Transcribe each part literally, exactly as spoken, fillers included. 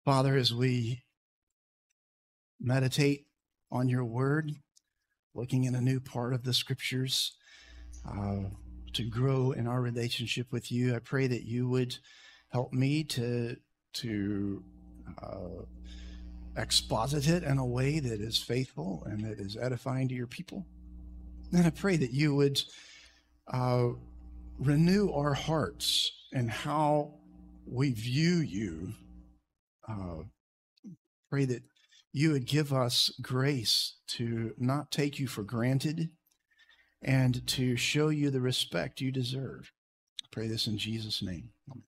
Father, as we meditate on your word, looking in a new part of the scriptures, uh, to grow in our relationship with you, I pray that you would help me to, to uh, exposit it in a way that is faithful and that is edifying to your people. And I pray that you would uh, renew our hearts and how we view you. Uh, pray that you would give us grace to not take you for granted and to show you the respect you deserve. I pray this in Jesus' name. Amen.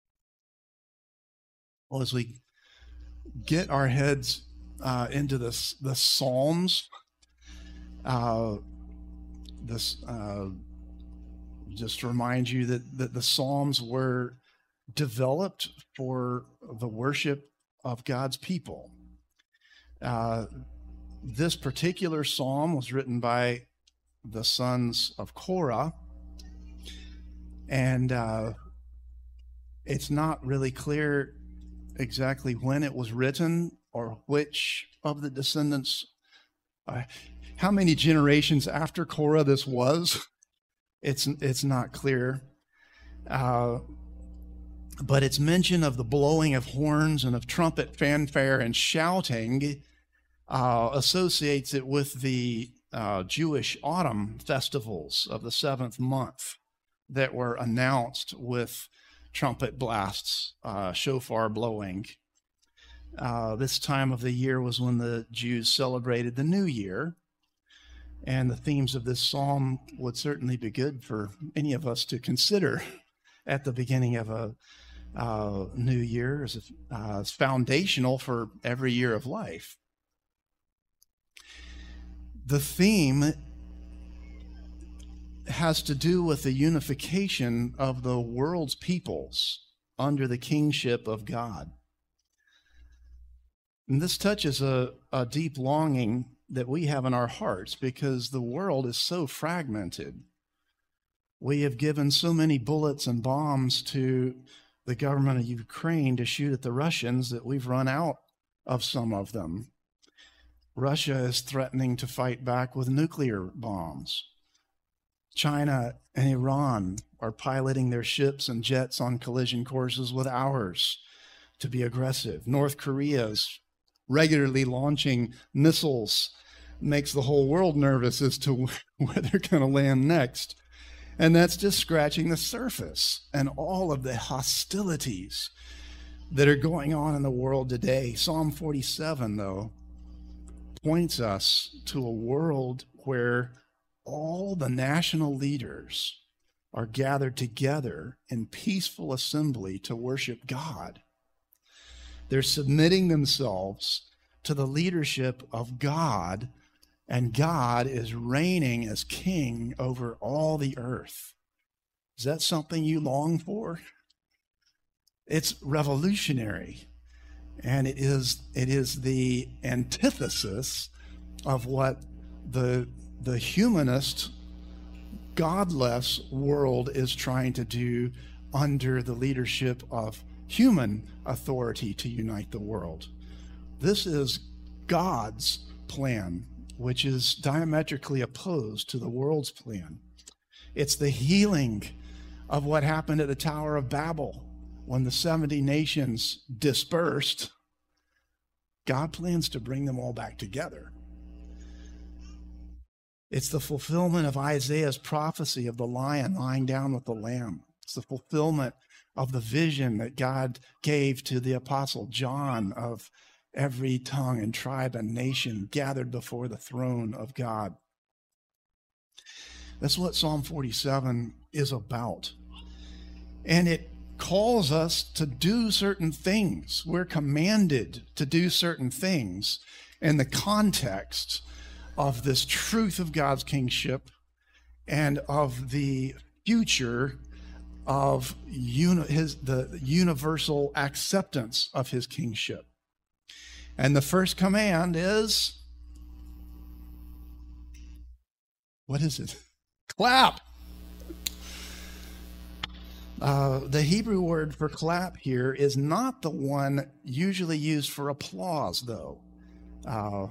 Well, as we get our heads uh, into this, the Psalms, uh, this uh, just to remind you that, that the Psalms were developed for the worship of God's people. Uh, this particular psalm was written by the sons of Korah, and uh, it's not really clear exactly when it was written or which of the descendants, uh, how many generations after Korah this was. It's it's not clear. Uh, But its mention of the blowing of horns and of trumpet fanfare and shouting uh, associates it with the uh, Jewish autumn festivals of the seventh month that were announced with trumpet blasts, uh, shofar blowing. Uh, this time of the year was when the Jews celebrated the new year. And the themes of this psalm would certainly be good for any of us to consider at the beginning of a Uh, new year is uh, foundational for every year of life. The theme has to do with the unification of the world's peoples under the kingship of God. And this touches a, a deep longing that we have in our hearts because the world is so fragmented. We have given so many bullets and bombs to the government of Ukraine to shoot at the Russians that we've run out of some of them. Russia is threatening to fight back with nuclear bombs. China and Iran are piloting their ships and jets on collision courses with ours to be aggressive. North Korea is regularly launching missiles, makes the whole world nervous as to where they're going to land next. And that's just scratching the surface and all of the hostilities that are going on in the world today. Psalm forty-seven, though, points us to a world where all the national leaders are gathered together in peaceful assembly to worship God. They're submitting themselves to the leadership of God, and God is reigning as king over all the earth. Is that something you long for? It's revolutionary, and it is it is the antithesis of what the the humanist, godless world is trying to do under the leadership of human authority to unite the world. This is God's plan, which is diametrically opposed to the world's plan. It's the healing of what happened at the Tower of Babel when the seventy nations dispersed. God plans to bring them all back together. It's the fulfillment of Isaiah's prophecy of the lion lying down with the lamb. It's the fulfillment of the vision that God gave to the Apostle John of every tongue and tribe and nation gathered before the throne of God. That's what Psalm forty-seven is about. And it calls us to do certain things. We're commanded to do certain things in the context of this truth of God's kingship and of the future of uni- his, the universal acceptance of his kingship. And the first command is, what is it? Clap. Uh, the Hebrew word for clap here is not the one usually used for applause, though. Uh,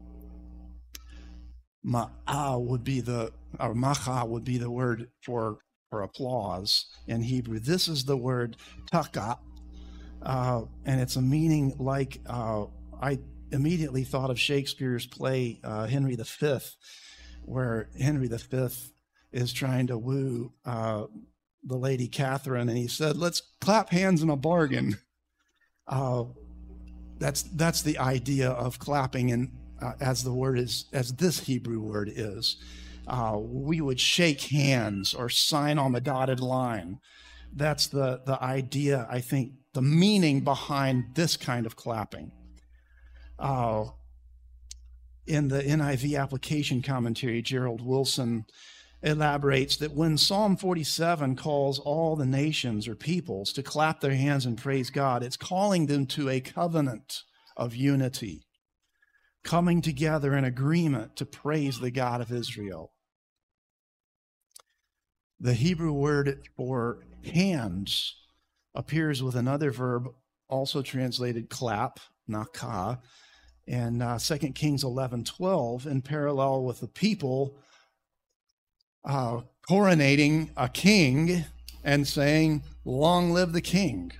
ma'ah would be the, or macha would be the word for, for applause in Hebrew. This is the word taka, uh, and it's a meaning like, uh, I immediately thought of Shakespeare's play, uh, Henry the Fifth, where Henry the Fifth is trying to woo uh, the Lady Catherine, and he said, "Let's clap hands in a bargain." Uh, that's that's the idea of clapping, and uh, as the word is, as this Hebrew word is, uh, we would shake hands or sign on the dotted line. That's the the idea. I think the meaning behind this kind of clapping. Uh, in the N I V application commentary, Gerald Wilson elaborates that when Psalm forty-seven calls all the nations or peoples to clap their hands and praise God, it's calling them to a covenant of unity, coming together in agreement to praise the God of Israel. The Hebrew word for hands appears with another verb also translated clap, nakah, in uh, Second Kings eleven twelve, in parallel with the people Uh, coronating a king and saying, "Long live the king."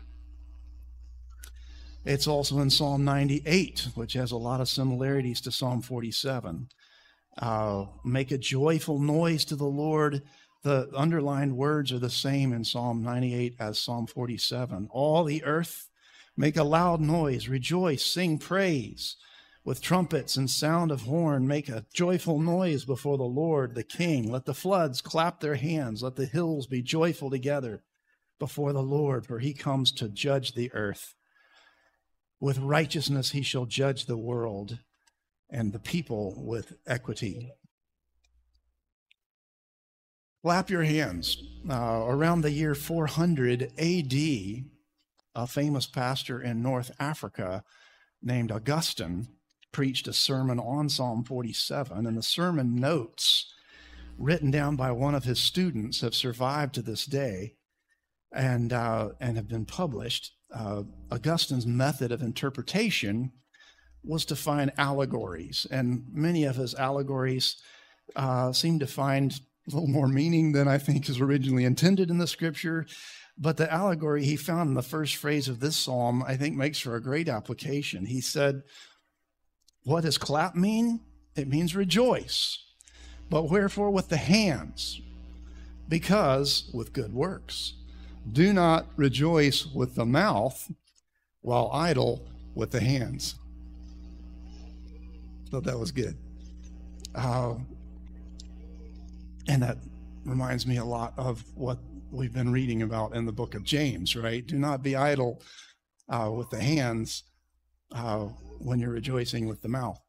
It's also in Psalm ninety-eight, which has a lot of similarities to Psalm forty-seven. Uh, make a joyful noise to the Lord. The underlined words are the same in Psalm ninety-eight as Psalm forty-seven. All the earth, make a loud noise, rejoice, sing praise. With trumpets and sound of horn, make a joyful noise before the Lord, the King. Let the floods clap their hands. Let the hills be joyful together before the Lord, for he comes to judge the earth. With righteousness he shall judge the world, and the people with equity. Clap your hands. Uh, around the year four hundred A D, a famous pastor in North Africa named Augustine preached a sermon on Psalm forty-seven, and the sermon notes written down by one of his students have survived to this day and uh, and have been published. Uh, Augustine's method of interpretation was to find allegories, and many of his allegories uh, seem to find a little more meaning than I think is originally intended in the scripture. But the allegory he found in the first phrase of this psalm, I think, makes for a great application. He said, "What does clap mean? It means rejoice. But wherefore with the hands? Because with good works. Do not rejoice with the mouth, while idle with the hands." Thought that was good. Uh, and that reminds me a lot of what we've been reading about in the book of James, right? Do not be idle uh, with the hands uh, when you're rejoicing with the mouth.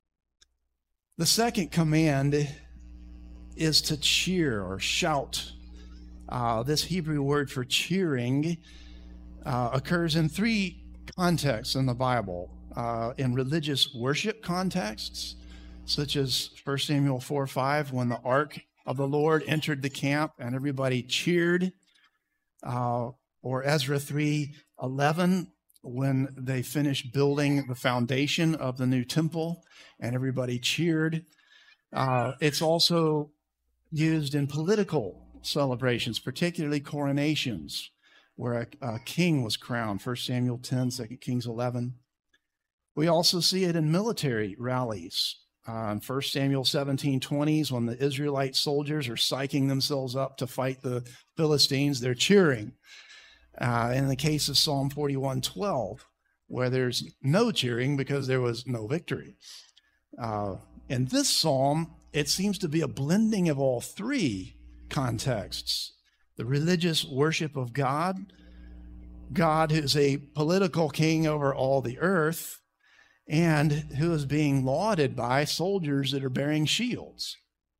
The second command is to cheer or shout. Uh, this Hebrew word for cheering uh, occurs in three contexts in the Bible. Uh, in religious worship contexts, such as First Samuel four five, when the ark of the Lord entered the camp and everybody cheered, uh, or Ezra three eleven, when they finished building the foundation of the new temple and everybody cheered. Uh, it's also used in political celebrations, particularly coronations, where a, a king was crowned, First Samuel ten, Second Kings eleven. We also see it in military rallies. Uh, in First Samuel seventeen twenties, when the Israelite soldiers are psyching themselves up to fight the Philistines, they're cheering. Uh, in the case of Psalm forty-one twelve, where there's no cheering because there was no victory. Uh, in this psalm, it seems to be a blending of all three contexts. The religious worship of God, God who's a political king over all the earth, and who is being lauded by soldiers that are bearing shields.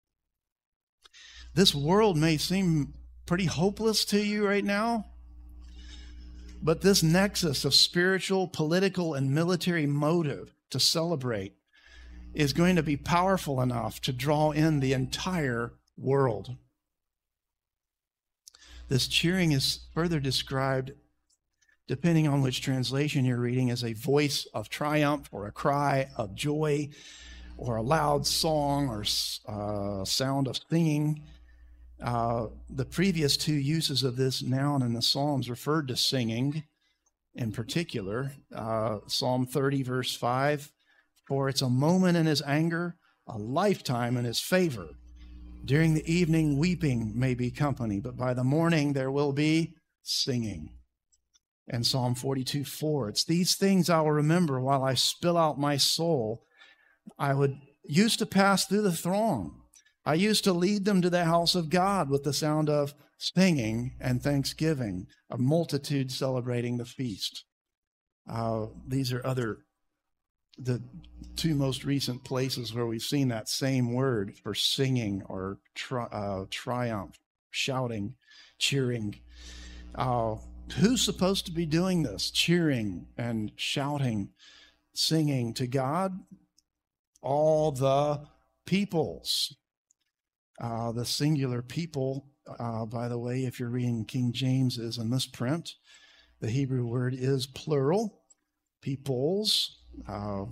This world may seem pretty hopeless to you right now, but this nexus of spiritual, political, and military motive to celebrate is going to be powerful enough to draw in the entire world. This cheering is further described, depending on which translation you're reading, as a voice of triumph or a cry of joy or a loud song or uh, sound of singing. Uh, the previous two uses of this noun in the Psalms referred to singing in particular. Uh, Psalm thirty, verse five, for it's a moment in his anger, a lifetime in his favor. During the evening, weeping may be company, but by the morning there will be singing. And Psalm forty-two, four, it's these things I will remember while I spill out my soul. I would used to pass through the throng. I used to lead them to the house of God with the sound of singing and thanksgiving, a multitude celebrating the feast. Uh, these are other, the two most recent places where we've seen that same word for singing or tri- uh, triumph, shouting, cheering. Uh, who's supposed to be doing this? Cheering and shouting, singing to God? All the peoples. Uh, the singular people, uh, by the way, if you're reading King James, is a misprint. The Hebrew word is plural, peoples. Uh,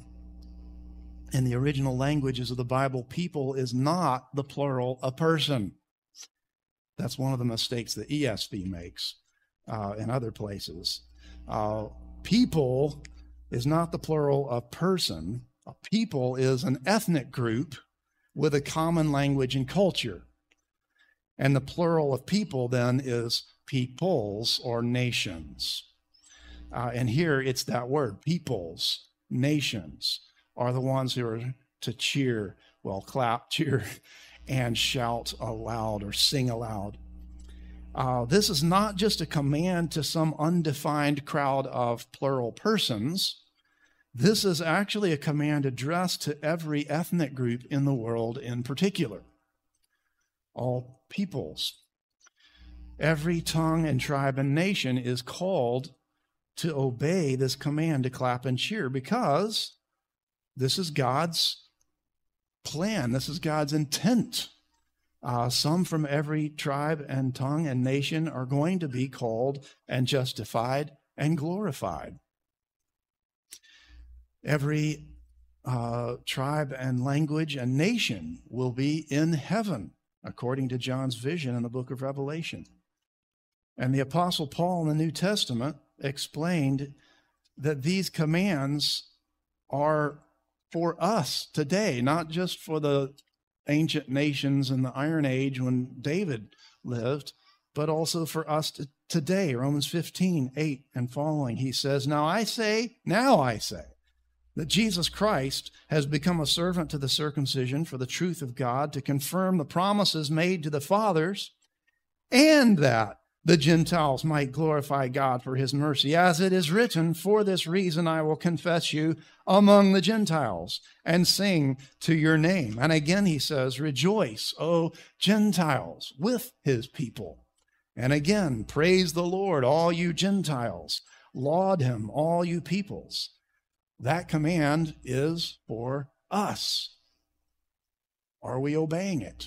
in the original languages of the Bible, people is not the plural of person. That's one of the mistakes the E S V makes uh, in other places. Uh, people is not the plural of person. A people is an ethnic group with a common language and culture. And the plural of people then is peoples or nations. Uh, and here it's that word, peoples, nations, are the ones who are to cheer, well, clap, cheer, and shout aloud or sing aloud. Uh, this is not just a command to some undefined crowd of plural persons. This is actually a command addressed to every ethnic group in the world in particular, all peoples. Every tongue and tribe and nation is called to obey this command to clap and cheer because this is God's plan. This is God's intent. Uh, some from every tribe and tongue and nation are going to be called and justified and glorified. Every uh, tribe and language and nation will be in heaven, according to John's vision in the book of Revelation. And the Apostle Paul in the New Testament explained that these commands are for us today, not just for the ancient nations in the Iron Age when David lived, but also for us to today. Romans fifteen, eight and following, he says, Now I say, now I say, that Jesus Christ has become a servant to the circumcision for the truth of God, to confirm the promises made to the fathers, and that the Gentiles might glorify God for his mercy. As it is written, for this reason I will confess you among the Gentiles and sing to your name. And again he says, rejoice, O Gentiles, with his people. And again, praise the Lord, all you Gentiles. Laud him, all you peoples. That command is for us. Are we obeying it?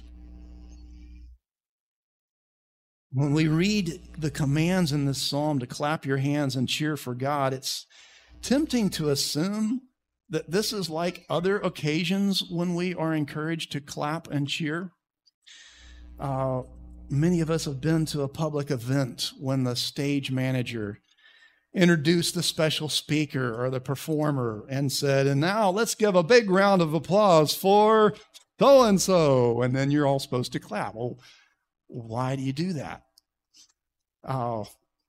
When we read the commands in this psalm to clap your hands and cheer for God, it's tempting to assume that this is like other occasions when we are encouraged to clap and cheer. Uh, many of us have been to a public event when the stage manager introduced the special speaker or the performer and said, and now let's give a big round of applause for so-and-so. And then you're all supposed to clap. Well, why do you do that? Uh,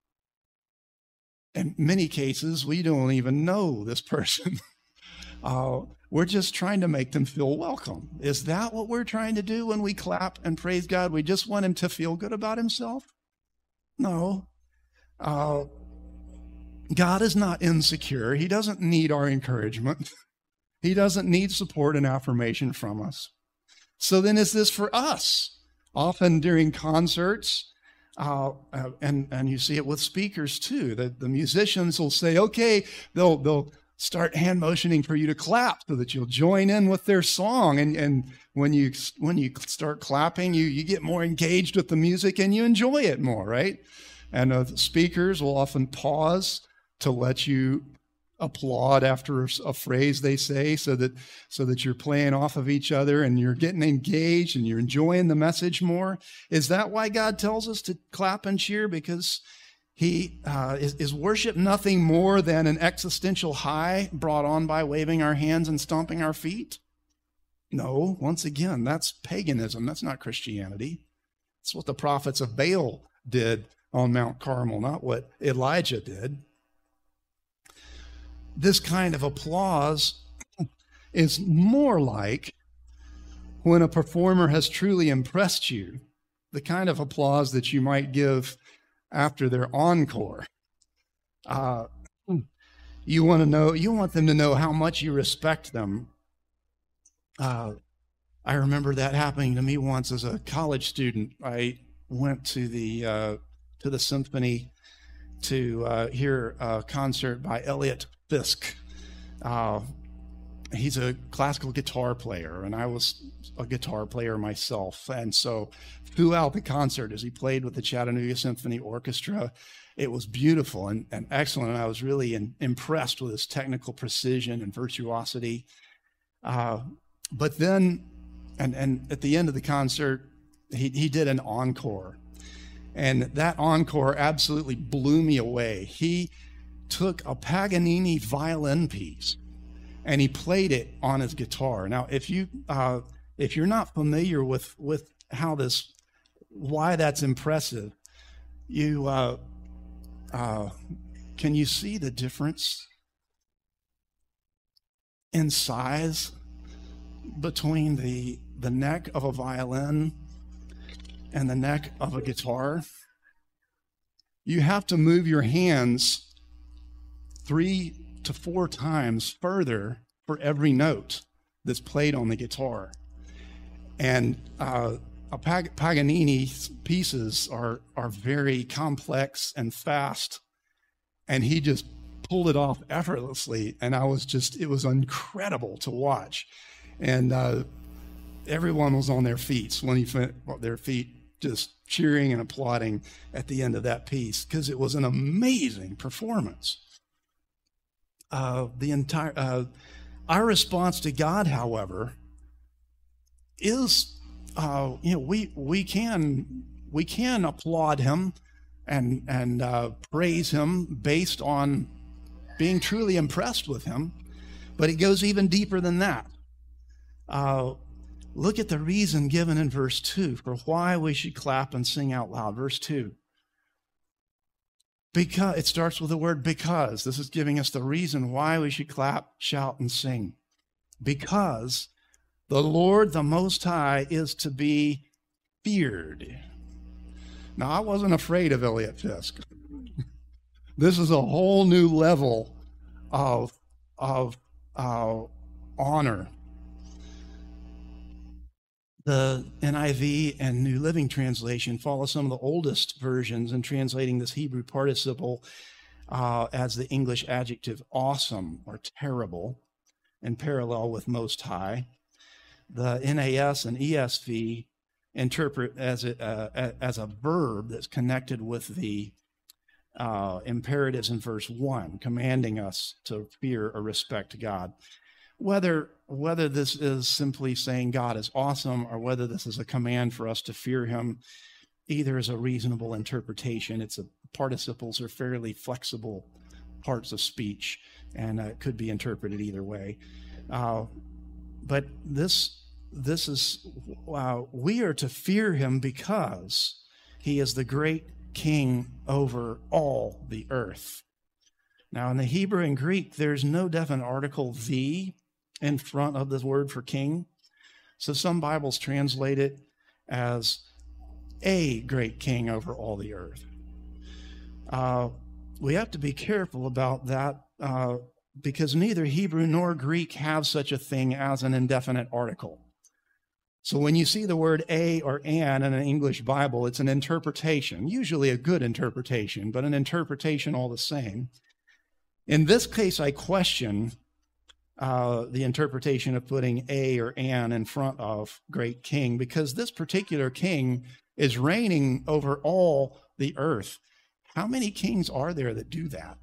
in many cases, we don't even know this person. uh, we're just trying to make them feel welcome. Is that what we're trying to do when we clap and praise God? We just want him to feel good about himself? No. Uh, God is not insecure. He doesn't need our encouragement. He doesn't need support and affirmation from us. So then is this for us? Often during concerts, uh, uh, and, and you see it with speakers too, that the musicians will say, okay, they'll, they'll start hand motioning for you to clap so that you'll join in with their song. And, and when you when you start clapping, you, you get more engaged with the music and you enjoy it more, right? And uh, speakers will often pause to let you applaud after a phrase they say so that so that you're playing off of each other and you're getting engaged and you're enjoying the message more. Is that why God tells us to clap and cheer? Because he uh, is, is worship nothing more than an existential high brought on by waving our hands and stomping our feet? No, once again, that's paganism. That's not Christianity. It's what the prophets of Baal did on Mount Carmel, not what Elijah did. This kind of applause is more like when a performer has truly impressed you, the kind of applause that you might give after their encore. Uh, you want to know, you want them to know how much you respect them. Uh, I remember that happening to me once as a college student. I went to the uh, to the symphony to uh, hear a concert by Elliot Fisk. Uh, he's a classical guitar player, and I was a guitar player myself. And so throughout the concert, as he played with the Chattanooga Symphony Orchestra, it was beautiful and, and excellent. And I was really in, impressed with his technical precision and virtuosity. Uh, but then, and, and at the end of the concert, he, he did an encore. And that encore absolutely blew me away. He took a Paganini violin piece and he played it on his guitar. Now, if you uh, if you're not familiar with with how this, why that's impressive, you uh, uh, can you see the difference in size between the the neck of a violin and the neck of a guitar? You have to move your hands three to four times further for every note that's played on the guitar. And uh, a Pag- Paganini's pieces are, are very complex and fast, and he just pulled it off effortlessly, and I was just, it was incredible to watch. And uh, everyone was on their feet, when he fin- their feet just cheering and applauding at the end of that piece, because it was an amazing performance. Uh, the entire uh, our response to God, however, is uh, you know we we can we can applaud him and and uh, praise him based on being truly impressed with him, but it goes even deeper than that. Uh, look at the reason given in verse two for why we should clap and sing out loud. Verse two. Because it starts with the word because. This is giving us the reason why we should clap, shout, and sing. Because the Lord, the Most High, is to be feared. Now, I wasn't afraid of Elliot Fisk. This is a whole new level of, of uh, honor. The N I V and New Living Translation follow some of the oldest versions in translating this Hebrew participle uh, as the English adjective awesome or terrible, in parallel with Most High. The N A S and E S V interpret as a, uh, as a verb that's connected with the uh, imperatives in verse one, commanding us to fear or respect God. Whether whether this is simply saying God is awesome or whether this is a command for us to fear him, either is a reasonable interpretation. It's a, participles are fairly flexible parts of speech, and uh, it could be interpreted either way. Uh, but this this is uh, we are to fear him because he is the great king over all the earth. Now, in the Hebrew and Greek, there's no definite article the in front of the word for king. So some Bibles translate it as a great king over all the earth. Uh, we have to be careful about that uh, because neither Hebrew nor Greek have such a thing as an indefinite article. So when you see the word a or an in an English Bible, it's an interpretation, usually a good interpretation, but an interpretation all the same. In this case, I question uh, the interpretation of putting a or an in front of great king, because this particular king is reigning over all the earth. How many kings are there that do that?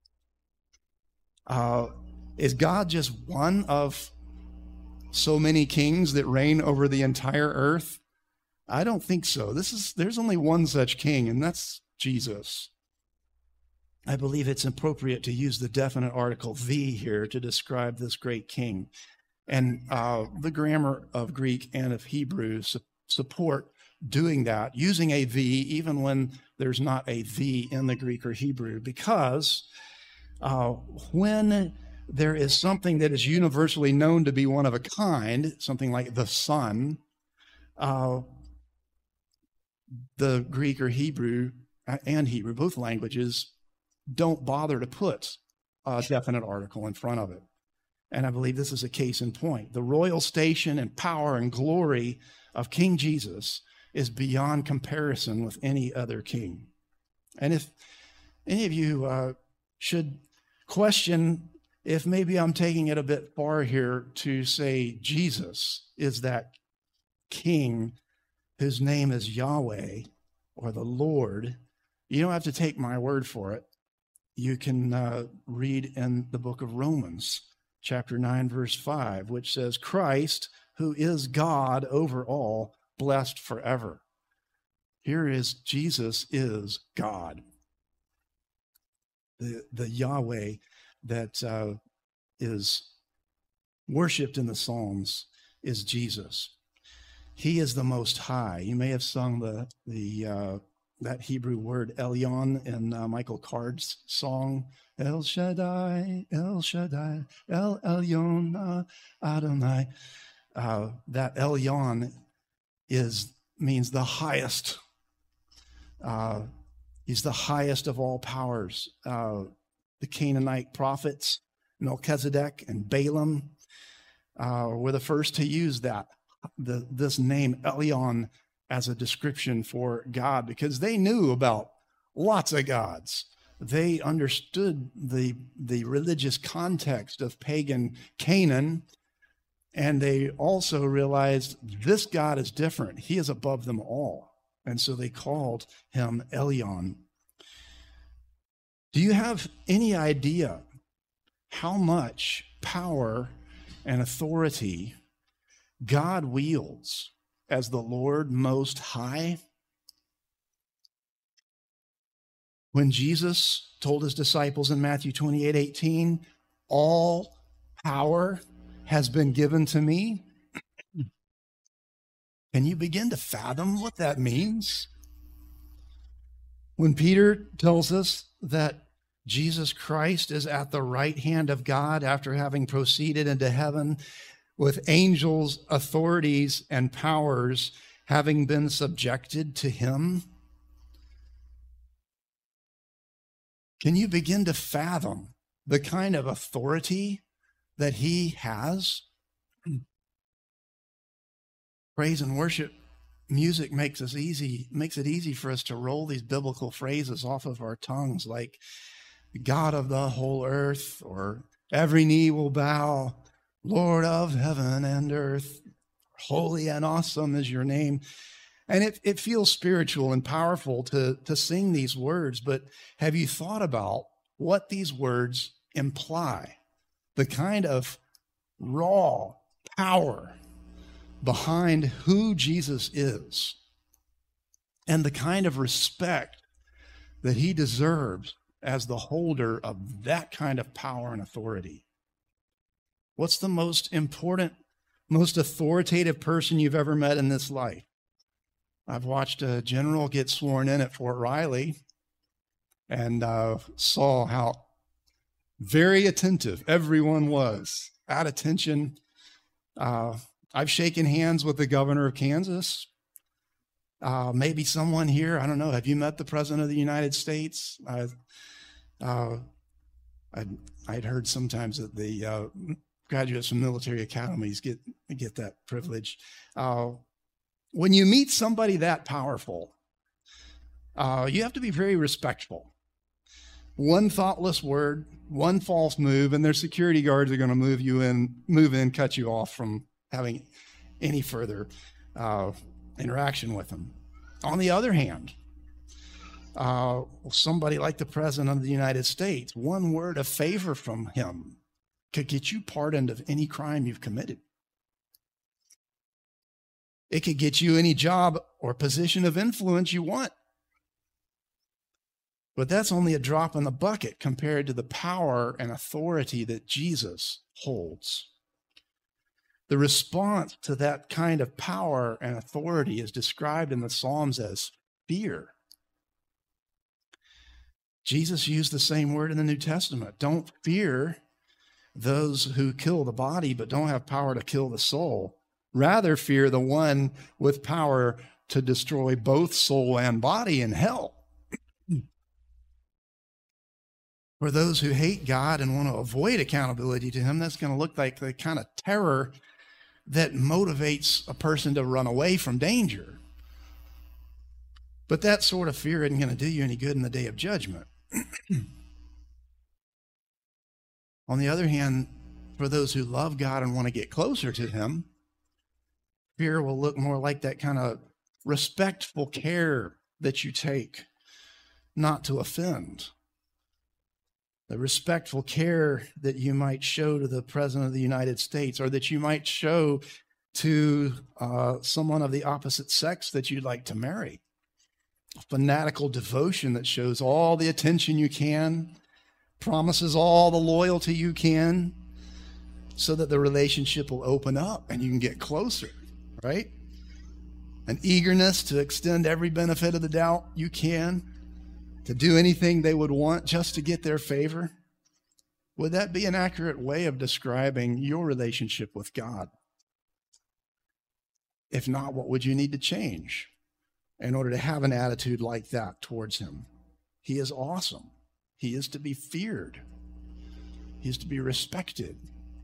Uh, is God just one of so many kings that reign over the entire earth? I don't think so. This is, there's only one such king, and that's Jesus. I believe it's appropriate to use the definite article the here to describe this great king. And uh, the grammar of Greek and of Hebrew su- support doing that, using a the, even when there's not a the in the Greek or Hebrew, because uh, when there is something that is universally known to be one of a kind, something like the sun, uh, the Greek or Hebrew and Hebrew, both languages, don't bother to put a definite article in front of it. And I believe this is a case in point. The royal station and power and glory of King Jesus is beyond comparison with any other king. And if any of you uh, should question if maybe I'm taking it a bit far here to say Jesus is that king whose name is Yahweh or the Lord, you don't have to take my word for it. You can uh, read in the book of Romans, chapter nine, verse five, which says, Christ, who is God over all, blessed forever. Here is Jesus is God. The, the Yahweh that uh, is worshiped in the Psalms is Jesus. He is the Most High. You may have sung the the uh, that Hebrew word Elyon in uh, Michael Card's song, El Shaddai, El Shaddai, El Elyon Adonai. Uh, that Elyon is means the highest. Uh, he's the highest of all powers. Uh, the Canaanite prophets, Melchizedek and Balaam, uh, were the first to use that the this name Elyon as a description for God, because they knew about lots of gods. They understood the, the religious context of pagan Canaan, and they also realized this God is different. He is above them all. And so they called him Elyon. Do you have any idea how much power and authority God wields as the Lord Most High? When Jesus told his disciples in Matthew twenty-eight eighteen, all power has been given to me, can you begin to fathom what that means? When Peter tells us that Jesus Christ is at the right hand of God after having proceeded into heaven, with angels, authorities, and powers having been subjected to him, can you begin to fathom the kind of authority that he has? Praise and worship music makes us easy, makes it easy for us to roll these biblical phrases off of our tongues, like God of the whole earth, or every knee will bow, Lord of heaven and earth, holy and awesome is your name. And it, it feels spiritual and powerful to, to sing these words, but have you thought about what these words imply? The kind of raw power behind who Jesus is, and the kind of respect that he deserves as the holder of that kind of power and authority. What's the most important, most authoritative person you've ever met in this life? I've watched a general get sworn in at Fort Riley and uh, saw how very attentive everyone was, at attention. Uh, I've shaken hands with the governor of Kansas. Uh, maybe someone here, I don't know, have you met the President of the United States? I, uh, I'd, I'd heard sometimes that the uh, graduates from military academies get, get that privilege. Uh, when you meet somebody that powerful, uh, you have to be very respectful. One thoughtless word, one false move, and their security guards are going to move you in, move in, cut you off from having any further uh, interaction with them. On the other hand, uh, somebody like the President of the United States, one word of favor from him could get you pardoned of any crime you've committed. It could get you any job or position of influence you want. But that's only a drop in the bucket compared to the power and authority that Jesus holds. The response to that kind of power and authority is described in the Psalms as fear. Jesus used the same word in the New Testament. Don't fear those who kill the body but don't have power to kill the soul. Rather fear the one with power to destroy both soul and body in hell. For those who hate God and want to avoid accountability to him, that's going to look like the kind of terror that motivates a person to run away from danger. But that sort of fear isn't going to do you any good in the day of judgment. On the other hand, for those who love God and want to get closer to him, fear will look more like that kind of respectful care that you take not to offend. The respectful care that you might show to the President of the United States, or that you might show to uh, someone of the opposite sex that you'd like to marry. A fanatical devotion that shows all the attention you can, promises all the loyalty you can, so that the relationship will open up and you can get closer, right? An eagerness to extend every benefit of the doubt you can, to do anything they would want just to get their favor. Would that be an accurate way of describing your relationship with God? If not, what would you need to change in order to have an attitude like that towards him? He is awesome. He is to be feared. He is to be respected.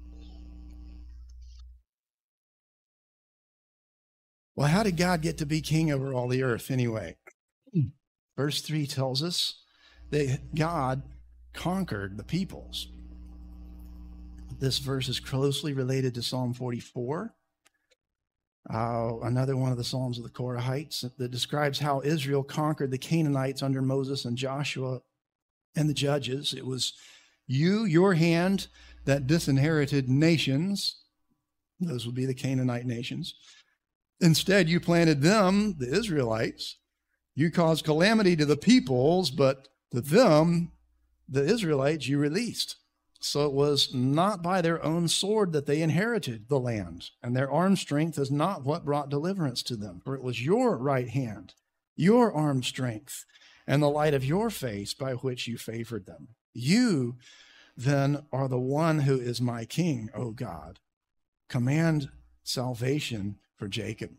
Well, how did God get to be king over all the earth anyway? Verse three tells us that God conquered the peoples. This verse is closely related to Psalm forty-four, uh, another one of the Psalms of the Korahites that describes how Israel conquered the Canaanites under Moses and Joshua and the judges. It was you, your hand, that disinherited nations. Those would be the Canaanite nations. Instead, you planted them, the Israelites. You caused calamity to the peoples, but to them, the Israelites, you released. So it was not by their own sword that they inherited the land, and their arm strength is not what brought deliverance to them, for it was your right hand, your arm strength, and the light of your face by which you favored them. You, then, are the one who is my king, O God. Command salvation for Jacob.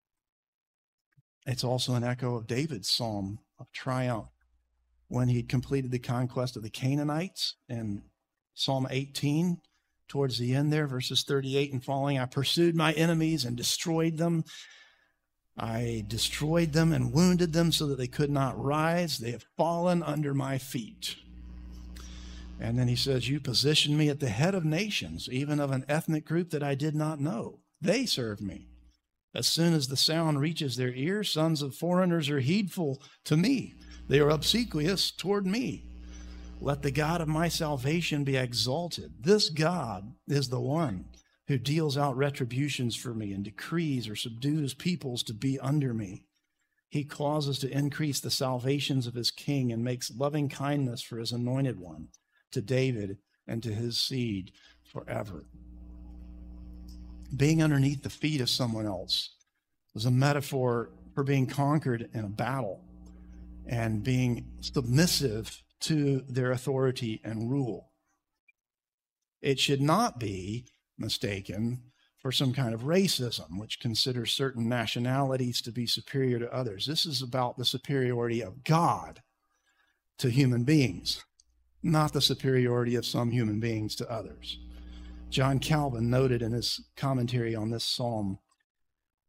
It's also an echo of David's psalm of triumph when he'd completed the conquest of the Canaanites in Psalm eighteen. Towards the end there, verses thirty-eight and following, I pursued my enemies and destroyed them. I destroyed them and wounded them so that they could not rise. They have fallen under my feet. And then he says, you positioned me at the head of nations, even of an ethnic group that I did not know. They serve me. As soon as the sound reaches their ears, sons of foreigners are heedful to me. They are obsequious toward me. Let the God of my salvation be exalted. This God is the one who deals out retributions for me and decrees or subdues peoples to be under me. He causes to increase the salvations of his king and makes loving kindness for his anointed one, to David and to his seed forever. Being underneath the feet of someone else was a metaphor for being conquered in a battle and being submissive to their authority and rule. It should not be mistaken for some kind of racism, which considers certain nationalities to be superior to others. This is about the superiority of God to human beings, not the superiority of some human beings to others. John Calvin noted in his commentary on this psalm,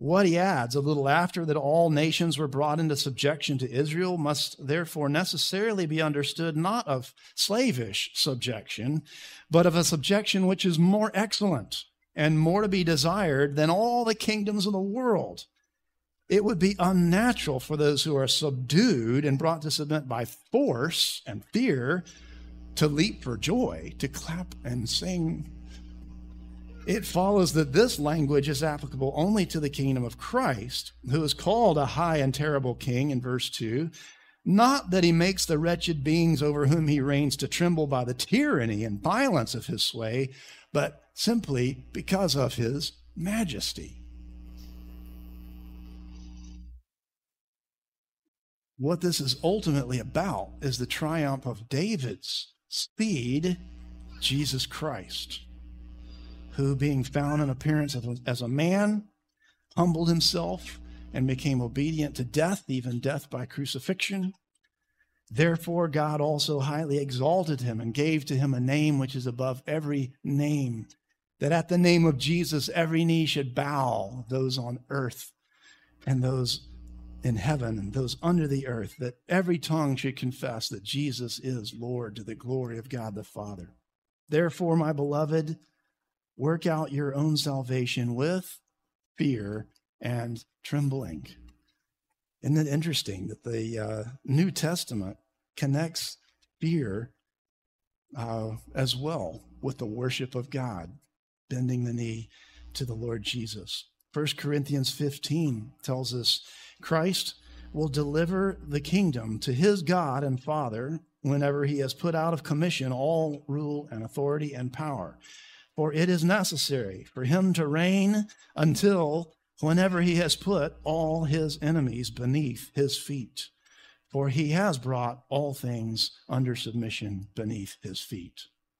What he adds a little after, that all nations were brought into subjection to Israel, must therefore necessarily be understood not of slavish subjection, but of a subjection which is more excellent and more to be desired than all the kingdoms of the world. It would be unnatural for those who are subdued and brought to submit by force and fear to leap for joy, to clap and sing. It follows that this language is applicable only to the kingdom of Christ, who is called a high and terrible king in verse two, not that he makes the wretched beings over whom he reigns to tremble by the tyranny and violence of his sway, but simply because of his majesty. What this is ultimately about is the triumph of David's seed, Jesus Christ, who, being found in appearance as a man, humbled himself and became obedient to death, even death by crucifixion. Therefore, God also highly exalted him and gave to him a name which is above every name, that at the name of Jesus every knee should bow, those on earth and those in heaven and those under the earth, that every tongue should confess that Jesus is Lord, to the glory of God the Father. Therefore, my beloved, work out your own salvation with fear and trembling. Isn't it interesting that the uh, New Testament connects fear uh, as well with the worship of God, bending the knee to the Lord Jesus? First Corinthians fifteen tells us Christ will deliver the kingdom to his God and Father whenever he has put out of commission all rule and authority and power. For it is necessary for him to reign until whenever he has put all his enemies beneath his feet. For he has brought all things under submission beneath his feet.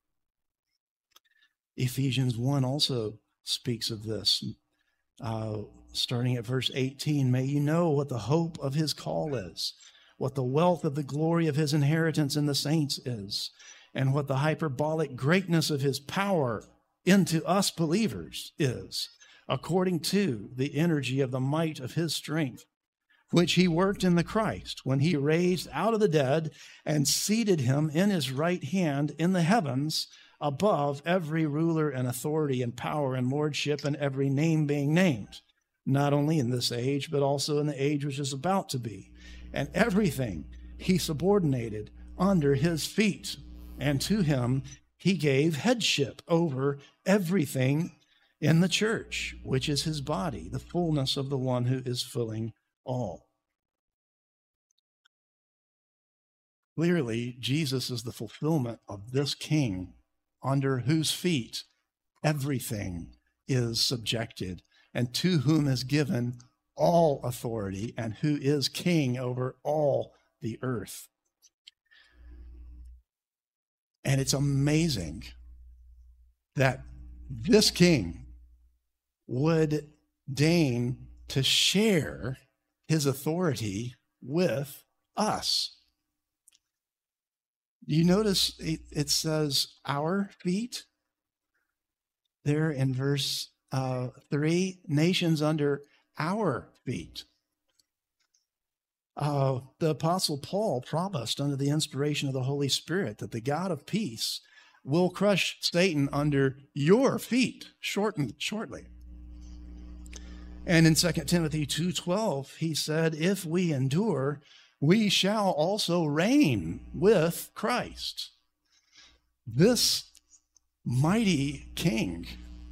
Ephesians one also speaks of this, uh, starting at verse eighteen. May you know what the hope of his call is, what the wealth of the glory of his inheritance in the saints is, and what the hyperbolic greatness of his power into us believers is, according to the energy of the might of his strength, which he worked in the Christ when he raised out of the dead and seated him in his right hand in the heavens above every ruler and authority and power and lordship and every name being named, not only in this age, but also in the age which is about to be. And everything he subordinated under his feet, and to him he gave headship over everything in the church, which is his body, the fullness of the one who is filling all. Clearly, Jesus is the fulfillment of this king under whose feet everything is subjected, and to whom is given all authority, and who is king over all the earth. And it's amazing that this king would deign to share his authority with us. You notice it says our feet there in verse uh, three, nations under our feet. Uh, the Apostle Paul promised under the inspiration of the Holy Spirit that the God of peace will crush Satan under your feet shortened, shortly. And in Second Timothy two twelve, he said, if we endure, we shall also reign with Christ. This mighty king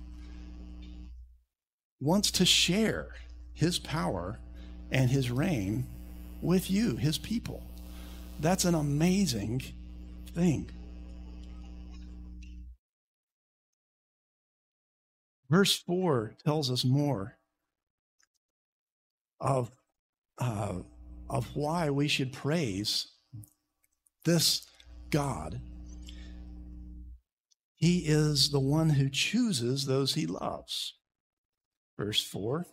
wants to share his power and his reign with you, his people. That's an amazing thing. Verse four tells us more of uh, of why we should praise this God. He is the one who chooses those he loves. Verse four.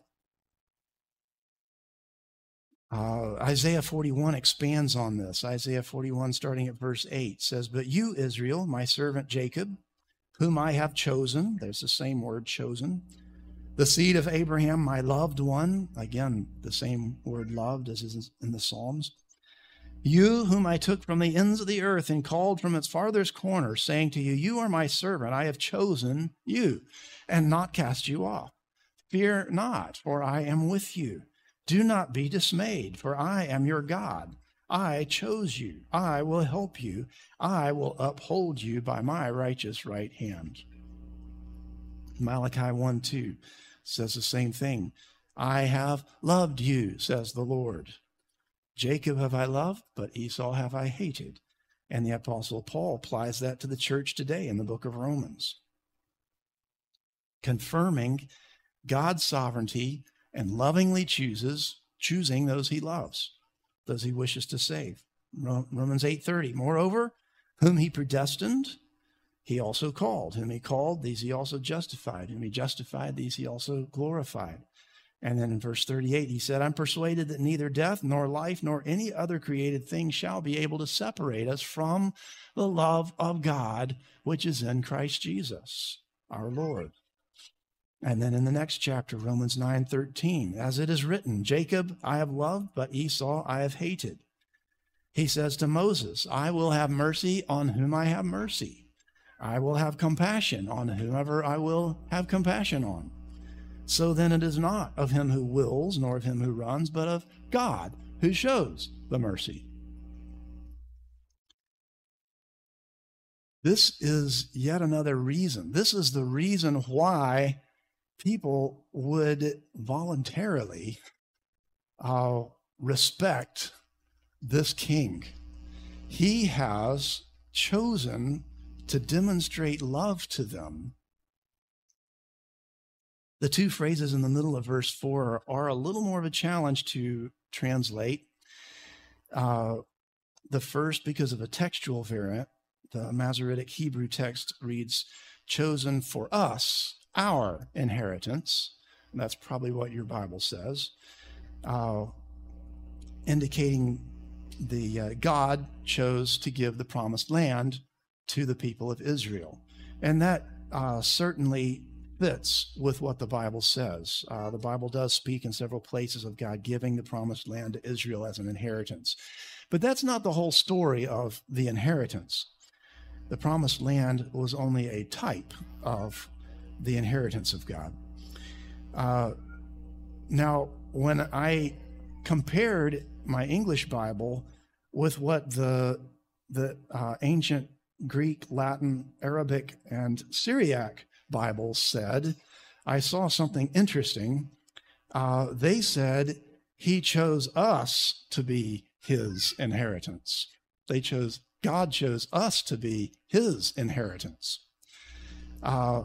Uh, Isaiah forty-one expands on this. Isaiah forty-one, starting at verse eight, says, but you, Israel, my servant Jacob, whom I have chosen, there's the same word, chosen, The seed of Abraham, my loved one. Again, the same word loved as is in the Psalms. You whom I took from the ends of the earth and called from its farthest corner, saying to you, you are my servant. I have chosen you and not cast you off. Fear not, for I am with you. Do not be dismayed, for I am your God. I chose you. I will help you. I will uphold you by my righteous right hand. Malachi one two says the same thing. I have loved you, says the Lord. Jacob have I loved, but Esau have I hated. And the Apostle Paul applies that to the church today in the book of Romans, confirming God's sovereignty and lovingly chooses, choosing those he loves, those he wishes to save. Romans eight thirty, moreover, whom he predestined, he also called. Whom he called, these he also justified. Whom he justified, these he also glorified. And then in verse thirty-eight, he said, I'm persuaded that neither death nor life nor any other created thing shall be able to separate us from the love of God, which is in Christ Jesus, our Lord. And then in the next chapter, Romans nine thirteen, as it is written, Jacob I have loved, but Esau I have hated. He says to Moses, I will have mercy on whom I have mercy. I will have compassion on whomever I will have compassion on. So then it is not of him who wills, nor of him who runs, but of God who shows the mercy. This is yet another reason. This is the reason why people would voluntarily uh, respect this king. He has chosen to demonstrate love to them. The two phrases in the middle of verse four are a little more of a challenge to translate. Uh, the first, because of a textual variant, the Masoretic Hebrew text reads, chosen for us, our inheritance. And that's probably what your Bible says, uh, indicating the uh, God chose to give the promised land to the people of Israel. And that uh, certainly fits with what the Bible says. Uh, the Bible does speak in several places of God giving the promised land to Israel as an inheritance. But that's not the whole story of the inheritance. The promised land was only a type of the inheritance of God. Uh, now, when I compared my English Bible with what the, the uh, ancient Greek, Latin, Arabic, and Syriac Bibles said, I saw something interesting. Uh, they said he chose us to be his inheritance. They chose, God chose us to be his inheritance. Uh,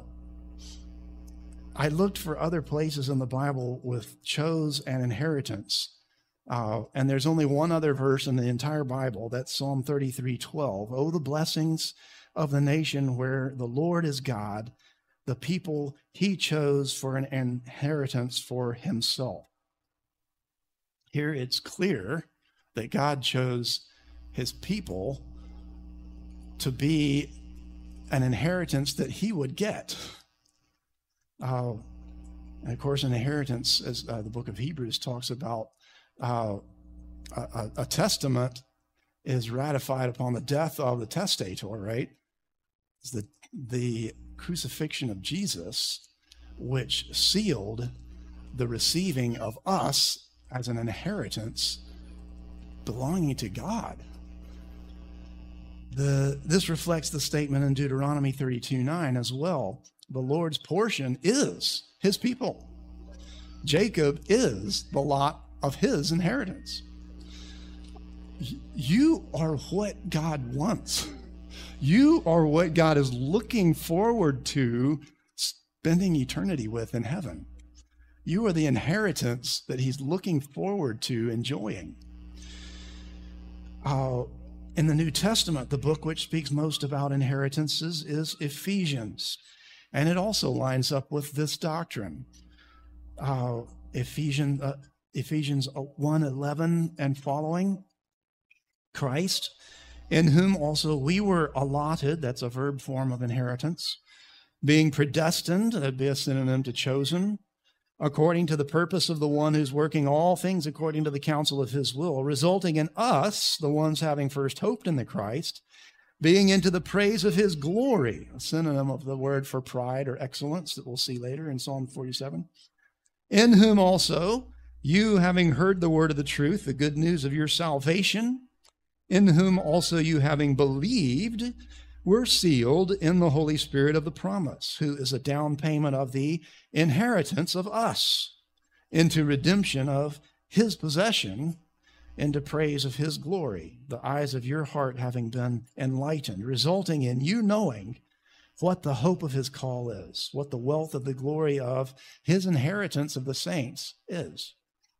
I looked for other places in the Bible with chose and inheritance. Uh, and there's only one other verse in the entire Bible. That's Psalm thirty-three twelve. Oh, the blessings of the nation where the Lord is God, the people he chose for an inheritance for himself. Here it's clear that God chose his people to be an inheritance that he would get. Uh, and of course, an inheritance, as uh, the book of Hebrews talks about, uh, a, a testament is ratified upon the death of the testator, right? It's the, the crucifixion of Jesus, which sealed the receiving of us as an inheritance belonging to God. The, this reflects the statement in Deuteronomy thirty-two nine as well. The Lord's portion is his people. Jacob is the lot of his inheritance. You are what God wants. You are what God is looking forward to spending eternity with in heaven. You are the inheritance that he's looking forward to enjoying. Uh, in the New Testament, the book which speaks most about inheritances is Ephesians. And it also lines up with this doctrine. Uh, Ephesians, uh, Ephesians one eleven and following, Christ, in whom also we were allotted, that's a verb form of inheritance, being predestined, that'd be a synonym to chosen, according to the purpose of the one who's working all things according to the counsel of his will, resulting in us, the ones having first hoped in the Christ, being into the praise of his glory, a synonym of the word for pride or excellence that we'll see later in Psalm forty-seven, in whom also you, having heard the word of the truth, the good news of your salvation, in whom also you, having believed, were sealed in the Holy Spirit of the promise, who is a down payment of the inheritance of us, into redemption of his possession, into praise of his glory, the eyes of your heart having been enlightened, resulting in you knowing what the hope of his call is, what the wealth of the glory of his inheritance of the saints is.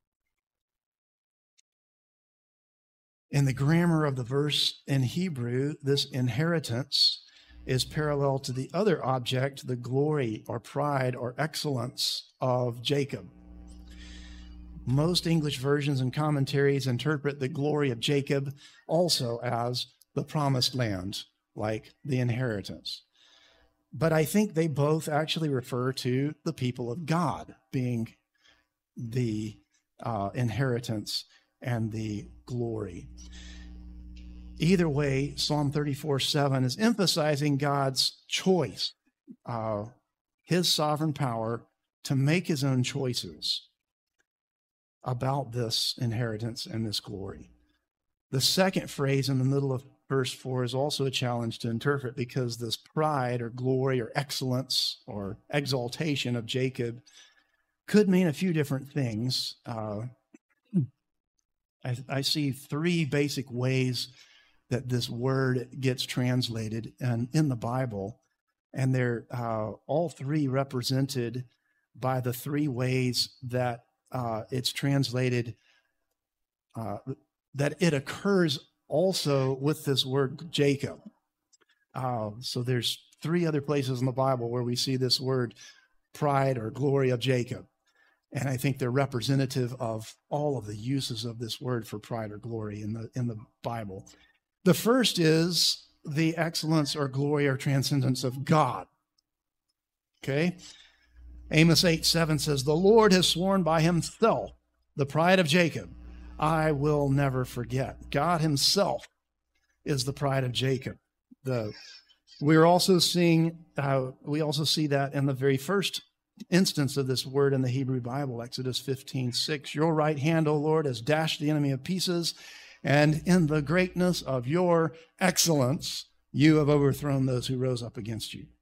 In the grammar of the verse in Hebrew, this inheritance is parallel to the other object, the glory or pride or excellence of Jacob. Most English versions and commentaries interpret the glory of Jacob also as the promised land, like the inheritance. But I think they both actually refer to the people of God being the uh, inheritance and the glory. Either way, Psalm thirty-four seven is emphasizing God's choice, uh, his sovereign power to make his own choices about this inheritance and this glory. The second phrase in the middle of verse four is also a challenge to interpret, because this pride or glory or excellence or exaltation of Jacob could mean a few different things. Uh, I, I see three basic ways that this word gets translated in, in the Bible, and they're uh, all three represented by the three ways that uh, it's translated, uh, that it occurs also with this word Jacob. Uh, so there's three other places in the Bible where we see this word pride or glory of Jacob. And I think they're representative of all of the uses of this word for pride or glory in the in the Bible. The first is the excellence or glory or transcendence of God. Okay? Amos eight seven says, "The Lord has sworn by himself, the pride of Jacob, I will never forget." God himself is the pride of Jacob. The we're also seeing uh, we also see that in the very first instance of this word in the Hebrew Bible, Exodus fifteen six. "Your right hand, O Lord, has dashed the enemy of pieces, and in the greatness of your excellence, you have overthrown those who rose up against you."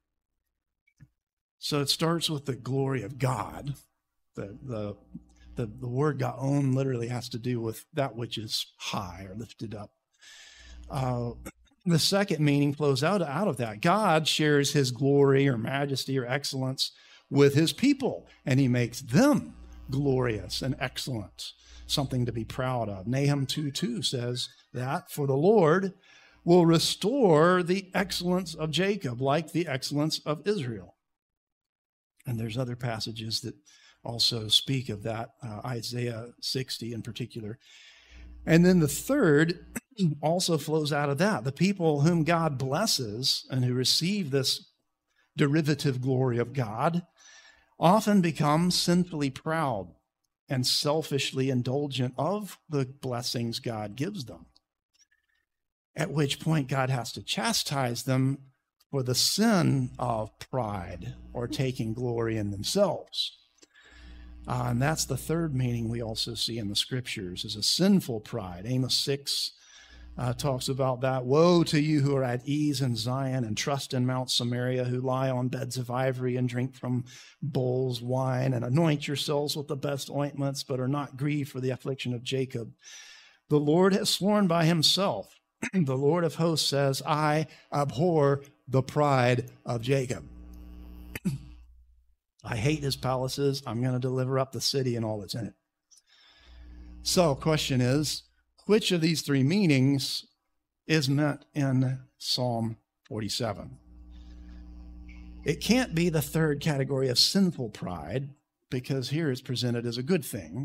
So it starts with the glory of God. The, the, the, the word Gaon literally has to do with that which is high or lifted up. Uh, the second meaning flows out, out of that. God shares his glory or majesty or excellence with his people, and he makes them glorious and excellent, something to be proud of. Nahum two two says that, "For the Lord will restore the excellence of Jacob like the excellence of Israel." And there's other passages that also speak of that, uh, Isaiah sixty in particular. And then the third also flows out of that. The people whom God blesses and who receive this derivative glory of God often become sinfully proud and selfishly indulgent of the blessings God gives them, at which point God has to chastise them for the sin of pride or taking glory in themselves. Uh, and that's the third meaning we also see in the scriptures, is a sinful pride. Amos six uh, talks about that. "Woe to you who are at ease in Zion and trust in Mount Samaria, who lie on beds of ivory and drink from bowls wine and anoint yourselves with the best ointments, but are not grieved for the affliction of Jacob. The Lord has sworn by himself. The Lord of hosts says, I abhor the pride of Jacob. I hate his palaces. I'm going to deliver up the city and all that's in it." So, question is, which of these three meanings is meant in Psalm forty-seven? It can't be the third category of sinful pride, because here it's presented as a good thing.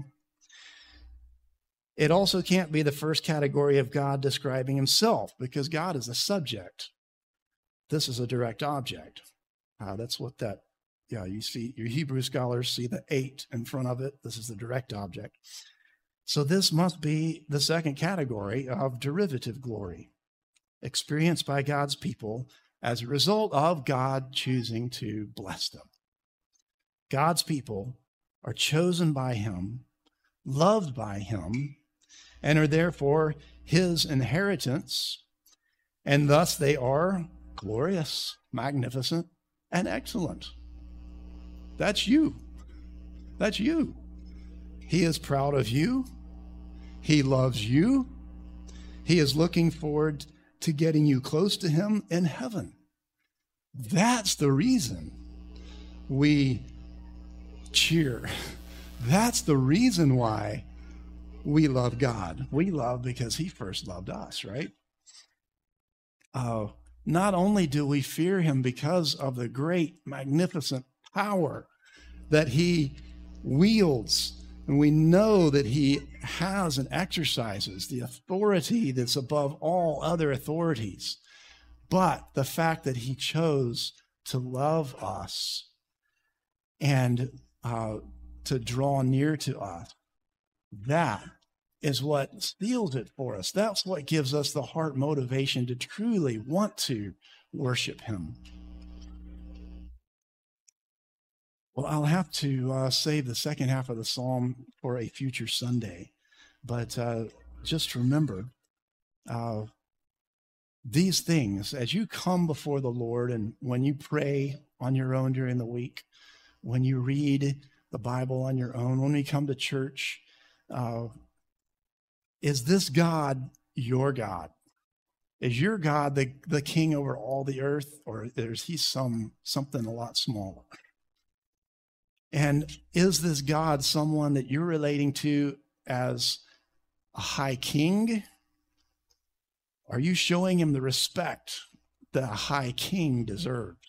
It also can't be the first category of God describing himself, because God is a subject. This is a direct object. Uh, that's what that yeah, you see, your Hebrew scholars see the eight in front of it. This is the direct object. So this must be the second category of derivative glory, experienced by God's people as a result of God choosing to bless them. God's people are chosen by him, loved by him, and are therefore his inheritance, and thus they are glorious, magnificent, and excellent. That's you. That's you. He is proud of you. He loves you. He is looking forward to getting you close to him in heaven. That's the reason we cheer. That's the reason why we love God. We love because he first loved us, right? Uh, not only do we fear him because of the great, magnificent power that he wields, and we know that he has and exercises the authority that's above all other authorities, but the fact that he chose to love us and uh, to draw near to us, that is what seals it for us. That's what gives us the heart motivation to truly want to worship him. Well, I'll have to uh, save the second half of the psalm for a future Sunday, but uh, just remember uh, these things as you come before the Lord, and when you pray on your own during the week, when you read the Bible on your own, when we come to church, uh, is this God your God? Is your God the, the king over all the earth, or is he some something a lot smaller? And is this God someone that you're relating to as a high king? Are you showing him the respect that a high king deserves?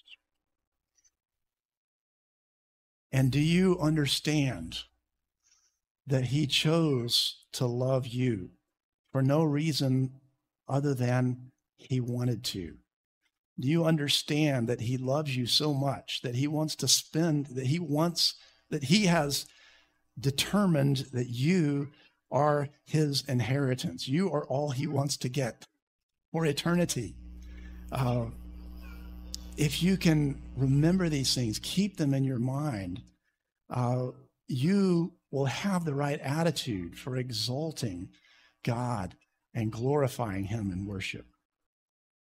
And do you understand that he chose to love you for no reason other than he wanted to? Do you understand that he loves you so much that he wants to spend, that he wants, that he has determined that you are his inheritance? You are all he wants to get for eternity. Uh, if you can remember these things, keep them in your mind, uh, you will have the right attitude for exalting God and glorifying him in worship.